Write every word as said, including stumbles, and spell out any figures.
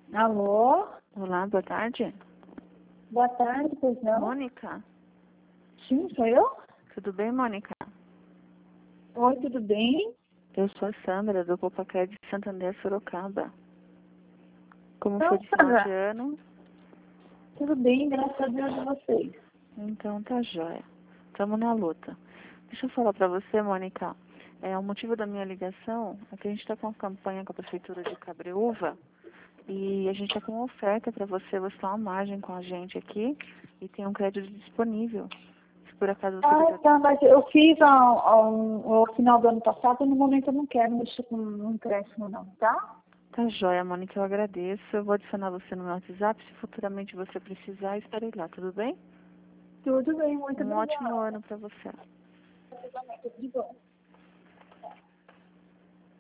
Alô? Olá, boa tarde. Boa tarde, pois não? Mônica? Sim, sou eu? Tudo bem, Mônica? Oi, tudo bem? Eu sou a Sandra, do Popacé de Santander, Sorocaba. Como Então, foi de final Sandra, de ano? tudo bem, graças a Deus e vocês. Então tá jóia. Estamos na luta. Deixa eu falar pra você, Mônica. É, o motivo da minha ligação é que a gente está com uma campanha com a Prefeitura de Cabreúva e a gente está com uma oferta para você, você dá uma margem com a gente aqui e tem um crédito disponível. Se por acaso você Ah, quiser... tá, mas eu fiz ao, ao, ao final do ano passado e no momento eu não quero mexer com um empréstimo não, tá? Tá jóia, Mônica, eu agradeço. Eu vou adicionar você no meu WhatsApp. Se futuramente você precisar, estarei lá, tudo bem? Tudo bem, muito Um ótimo obrigada. ano para você. Tudo bom.